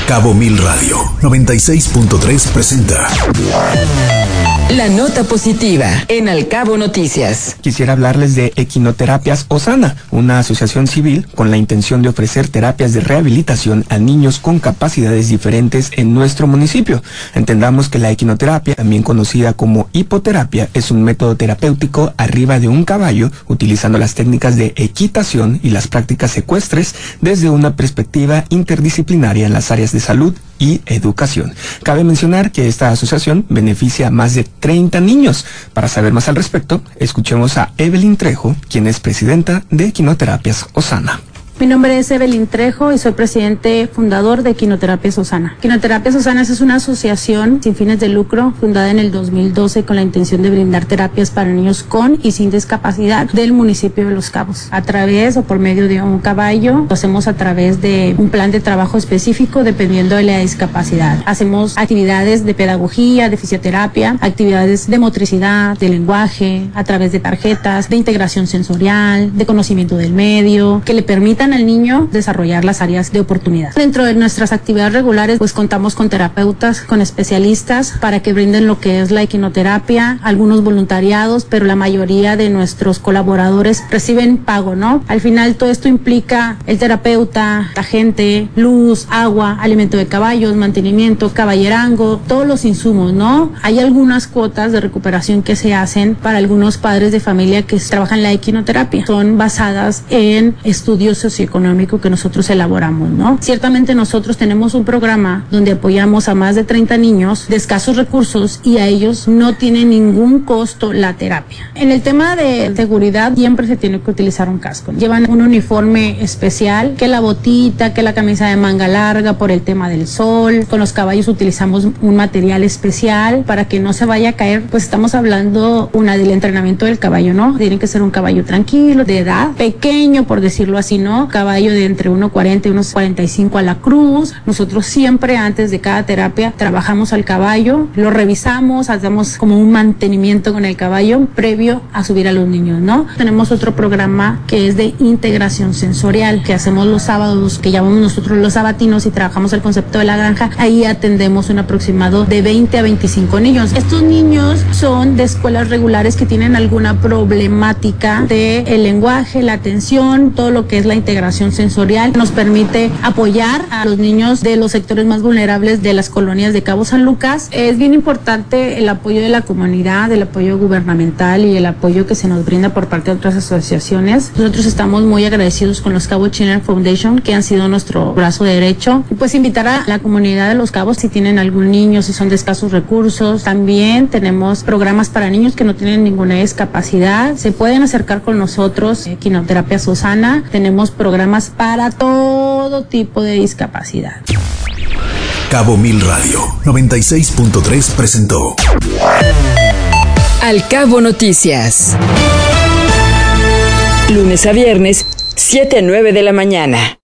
Cabo Mil Radio 96.3 presenta La Nota Positiva en Al Cabo Noticias. Quisiera hablarles de Equinoterapias Osana, una asociación civil con la intención de ofrecer terapias de rehabilitación a niños con capacidades diferentes en nuestro municipio. Entendamos que la equinoterapia, también conocida como hipoterapia, es un método terapéutico arriba de un caballo, utilizando las técnicas de equitación y las prácticas ecuestres desde una perspectiva interdisciplinaria en las áreas de salud y educación. Cabe mencionar que esta asociación beneficia a más de 30 niños. Para saber más al respecto, escuchemos a Evelyn Trejo, quien es presidenta de Equinoterapias Osana. Mi nombre es Evelyn Trejo y soy presidente fundador de Equinoterapias Osana. Equinoterapias Osana es una asociación sin fines de lucro fundada en el 2012 con la intención de brindar terapias para niños con y sin discapacidad del municipio de Los Cabos. A través o por medio de un caballo, lo hacemos a través de un plan de trabajo específico dependiendo de la discapacidad. Hacemos actividades de pedagogía, de fisioterapia, actividades de motricidad, de lenguaje, a través de tarjetas, de integración sensorial, de conocimiento del medio, que le permitan al niño desarrollar las áreas de oportunidad. Dentro de nuestras actividades regulares, pues contamos con terapeutas, con especialistas para que brinden lo que es la equinoterapia, algunos voluntariados, pero la mayoría de nuestros colaboradores reciben pago, ¿no? Al final todo esto implica el terapeuta, la gente, luz, agua, alimento de caballos, mantenimiento, caballerango, todos los insumos, ¿no? Hay algunas cuotas de recuperación que se hacen para algunos padres de familia que trabajan la equinoterapia. Son basadas en estudios socioeconómico que nosotros elaboramos, ¿no? Ciertamente nosotros tenemos un programa donde apoyamos a más de 30 niños de escasos recursos y a ellos no tiene ningún costo la terapia. En el tema de seguridad siempre se tiene que utilizar un casco. Llevan un uniforme especial, que la botita, que la camisa de manga larga por el tema del sol. Con los caballos utilizamos un material especial para que no se vaya a caer. Pues estamos hablando del entrenamiento del caballo, ¿no? Tiene que ser un caballo tranquilo, de edad, pequeño por decirlo así, ¿no? Caballo de entre 1.40 y 1.45 a la cruz. Nosotros siempre antes de cada terapia trabajamos al caballo, lo revisamos, hacemos como un mantenimiento con el caballo previo a subir a los niños, ¿no? Tenemos otro programa que es de integración sensorial que hacemos los sábados, que llamamos nosotros los sabatinos, y trabajamos el concepto de la granja. Ahí atendemos un aproximado de 20 a 25 niños. Estos niños son de escuelas regulares que tienen alguna problemática de el lenguaje, la atención, todo lo que es la integración sensorial. Nos permite apoyar a los niños de los sectores más vulnerables de las colonias de Cabo San Lucas. Es bien importante el apoyo de la comunidad, el apoyo gubernamental y el apoyo que se nos brinda por parte de otras asociaciones. Nosotros estamos muy agradecidos con los Cabo Children Foundation, que han sido nuestro brazo derecho. Y pues invitar a la comunidad de Los Cabos, si tienen algún niño, si son de escasos recursos. También tenemos programas para niños que no tienen ninguna discapacidad. Se pueden acercar con nosotros, Equinoterapias Osana. Tenemos programas para todo tipo de discapacidad. Cabo Mil Radio 96.3 presentó Al Cabo Noticias. Lunes a viernes, 7 a 9 de la mañana.